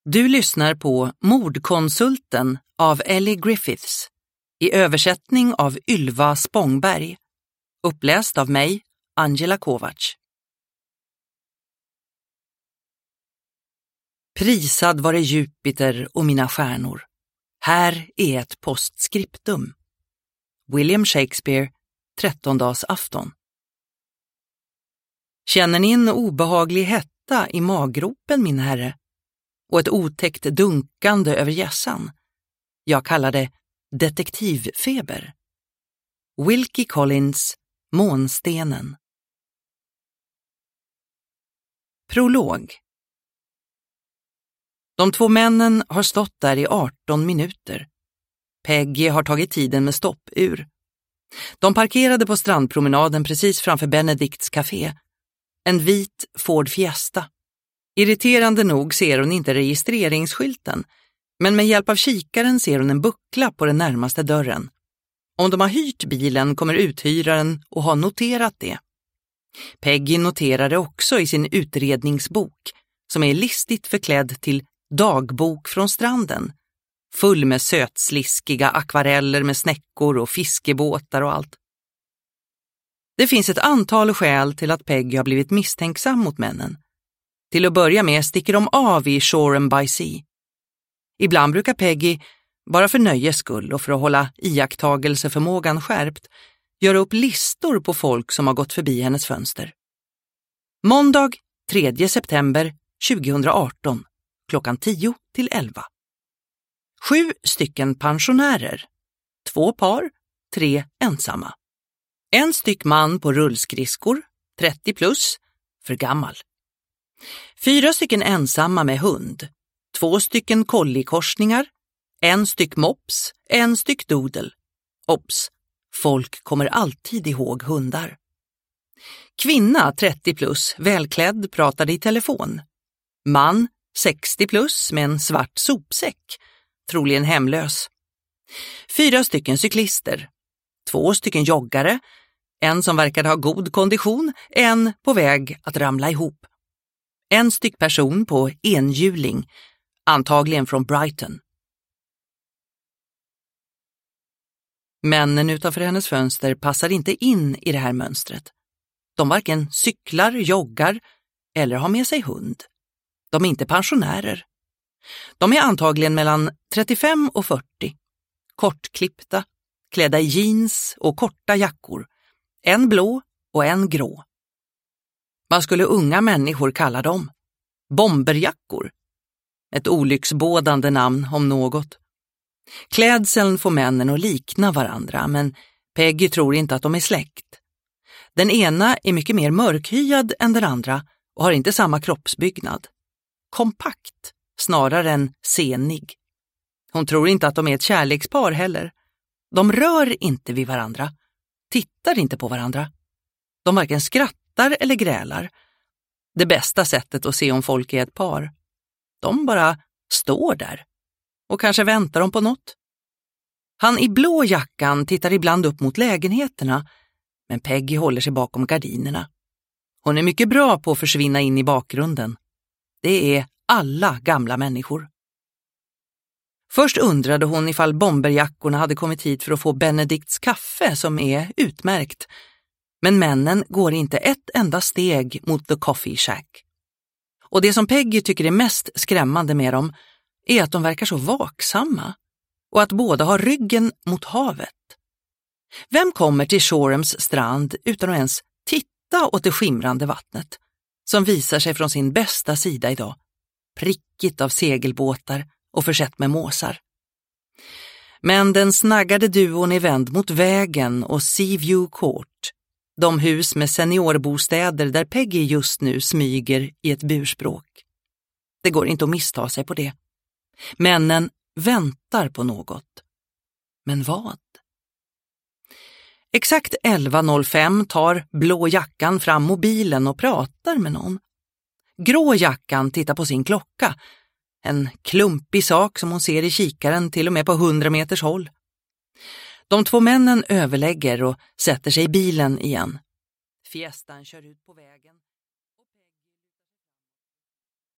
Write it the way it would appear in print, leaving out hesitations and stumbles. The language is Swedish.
Du lyssnar på Mordkonsulten av Ellie Griffiths i översättning av Ylva Spångberg, uppläst av mig, Angela Kovacs. Prisad vare Jupiter och mina stjärnor. Här är ett postskriptum. William Shakespeare, 13-dagsafton. Känner ni en obehaglig hetta i maggropen, min herre? Och ett otäckt dunkande över hjässan? Jag kallar det detektivfeber. Wilkie Collins, Månstenen. Prolog. De två männen har stått där i 18 minuter. Peggy har tagit tiden med stoppur. De parkerade på strandpromenaden precis framför Benedicts café. En vit Ford Fiesta. Irriterande nog ser hon inte registreringsskylten, men med hjälp av kikaren ser hon en buckla på den närmaste dörren. Om de har hyrt bilen kommer uthyraren att ha noterat det. Peggy noterar det också i sin utredningsbok, som är listigt förklädd till dagbok från stranden, full med sötsliskiga akvareller med snäckor och fiskebåtar och allt. Det finns ett antal skäl till att Peggy har blivit misstänksam mot männen. Till att börja med sticker de av i Shoreham by Sea. Ibland brukar Peggy, bara för nöjes skull och för att hålla iakttagelseförmågan skärpt, göra upp listor på folk som har gått förbi hennes fönster. Måndag 3 september 2018, klockan 10 till 11. 7 stycken pensionärer. 2 par, 3 ensamma. 1 styck man på rullskridskor, 30 plus, för gammal. 4 stycken ensamma med hund. 2 stycken kollikorsningar. 1 styck mops, 1 styck doodle. Ops, folk kommer alltid ihåg hundar. Kvinna 30 plus, välklädd, pratade i telefon. Man 60 plus med en svart sopsäck, troligen hemlös. 4 stycken cyklister. 2 stycken joggare. En som verkade ha god kondition, en på väg att ramla ihop. 1 styck person på enhjuling, antagligen från Brighton. Männen utanför hennes fönster passar inte in i det här mönstret. De varken cyklar, joggar eller har med sig hund. De är inte pensionärer. De är antagligen mellan 35 och 40. Kortklippta, klädda i jeans och korta jackor. En blå och en grå. Vad skulle unga människor kalla dem? Bomberjackor. Ett olycksbådande namn om något. Klädseln får männen att likna varandra, men Peggy tror inte att de är släkt. Den ena är mycket mer mörkhyad än den andra och har inte samma kroppsbyggnad. Kompakt, snarare än senig. Hon tror inte att de är ett kärlekspar heller. De rör inte vid varandra, tittar inte på varandra. De varken skrattar eller grälar. Det bästa sättet att se om folk är ett par. De bara står där. Och kanske väntar de på något. Han i blå jackan tittar ibland upp mot lägenheterna, men Peggy håller sig bakom gardinerna. Hon är mycket bra på att försvinna in i bakgrunden. Det är alla gamla människor. Först undrade hon ifall bomberjackorna hade kommit hit för att få Benedicts kaffe, som är utmärkt. Men männen går inte ett enda steg mot The Coffee Shack. Och det som Peggy tycker är mest skrämmande med dem är att de verkar så vaksamma och att båda har ryggen mot havet. Vem kommer till Shorehams strand utan att ens titta åt det skimrande vattnet som visar sig från sin bästa sida idag, prickigt av segelbåtar och försett med måsar? Men den snaggade duon är vänd mot vägen och Seaview Court, de hus med seniorbostäder där Peggy just nu smyger i ett burspråk. Det går inte att missta sig på det. Männen väntar på något. Men vad? Exakt 11:05 tar blå jackan fram mobilen och pratar med någon. Grå jackan tittar på sin klocka. En klumpig sak som hon ser i kikaren till och med på 100 meters håll. De två männen överlägger och sätter sig i bilen igen. Fiestan kör ut på vägen.